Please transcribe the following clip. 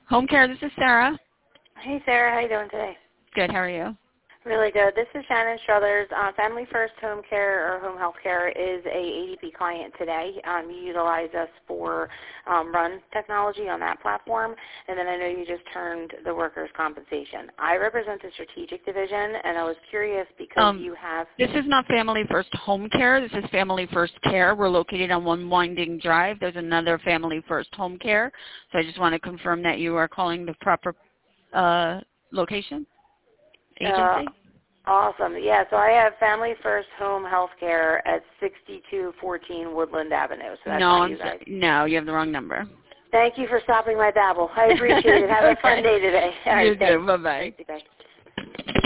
Home Care, this is Sarah. Hey, Sarah. How you doing today? Good, how are you? Really good. This is Shannon Struthers. Family First Home Care or Home Health Care is a ADP client today. You utilize us for RUN technology on that platform, and then I know you just turned the workers' compensation. I represent the strategic division, and I was curious because you have... This is not Family First Home Care. This is Family First Care. We're located on One Winding Drive. There's another Family First Home Care. So I just want to confirm that you are calling the proper location? Agency? Awesome. Yeah, so I have Family First Home Health Care at 6214 Woodland Avenue. So that's not you guys. No, you have the wrong number. Thank you for stopping my babble. I appreciate it. Have a fun day today. All right, You too. Bye-bye. Thanks. Bye.